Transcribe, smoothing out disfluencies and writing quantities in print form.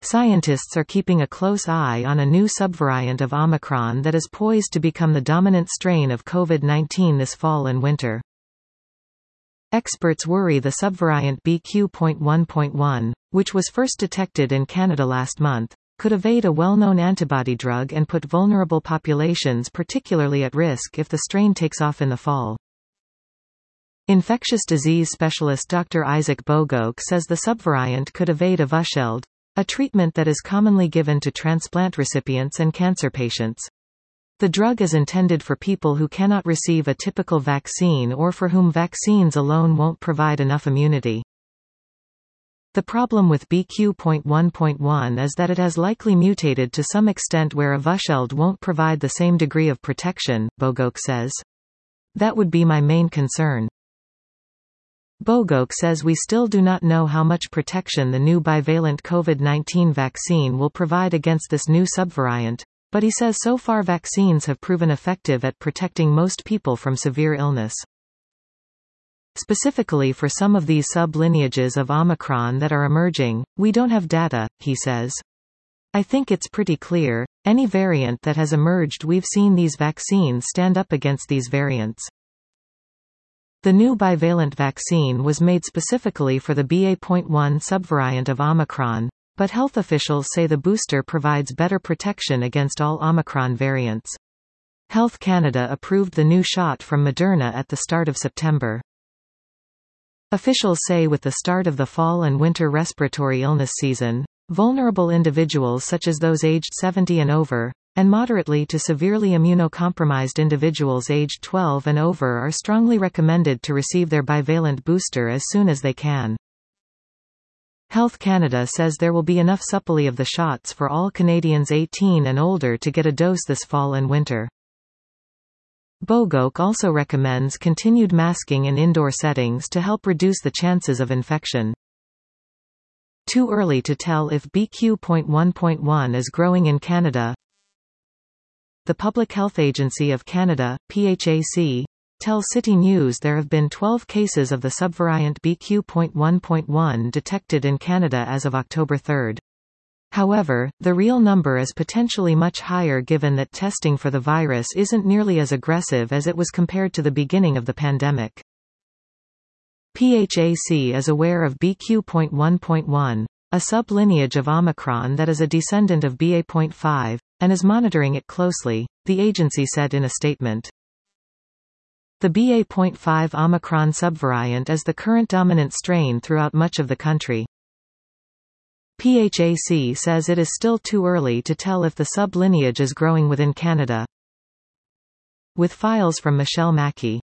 Scientists are keeping a close eye on a new subvariant of Omicron that is poised to become the dominant strain of COVID-19 this fall and winter. Experts worry the subvariant BQ.1.1, which was first detected in Canada last month, could evade a well-known antibody drug and put vulnerable populations particularly at risk if the strain takes off in the fall. Infectious disease specialist Dr. Isaac Bogoch says the subvariant could evade Evusheld, a treatment that is commonly given to transplant recipients and cancer patients. The drug is intended for people who cannot receive a typical vaccine or for whom vaccines alone won't provide enough immunity. The problem with BQ.1.1 is that it has likely mutated to some extent where Evusheld won't provide the same degree of protection, Bogoch says. That would be my main concern. Bogoch says we still do not know how much protection the new bivalent COVID-19 vaccine will provide against this new subvariant, but he says so far vaccines have proven effective at protecting most people from severe illness. Specifically for some of these sub-lineages of Omicron that are emerging, we don't have data, he says. I think it's pretty clear, any variant that has emerged we've seen these vaccines stand up against these variants. The new bivalent vaccine was made specifically for the BA.1 subvariant of Omicron, but health officials say the booster provides better protection against all Omicron variants. Health Canada approved the new shot from Moderna at the start of September. Officials say with the start of the fall and winter respiratory illness season, vulnerable individuals such as those aged 70 and over, and moderately to severely immunocompromised individuals aged 12 and over are strongly recommended to receive their bivalent booster as soon as they can. Health Canada says there will be enough supply of the shots for all Canadians 18 and older to get a dose this fall and winter. Bogoch also recommends continued masking in indoor settings to help reduce the chances of infection. Too early to tell if BQ.1.1 is growing in Canada. The Public Health Agency of Canada, PHAC, tells City News there have been 12 cases of the subvariant BQ.1.1 detected in Canada as of October 3. However, the real number is potentially much higher given that testing for the virus isn't nearly as aggressive as it was compared to the beginning of the pandemic. PHAC is aware of BQ.1.1, a sub-lineage of Omicron that is a descendant of BA.5, and is monitoring it closely, the agency said in a statement. The BA.5 Omicron subvariant is the current dominant strain throughout much of the country. PHAC says it is still too early to tell if the sub-lineage is growing within Canada. With files from Michelle Mackey.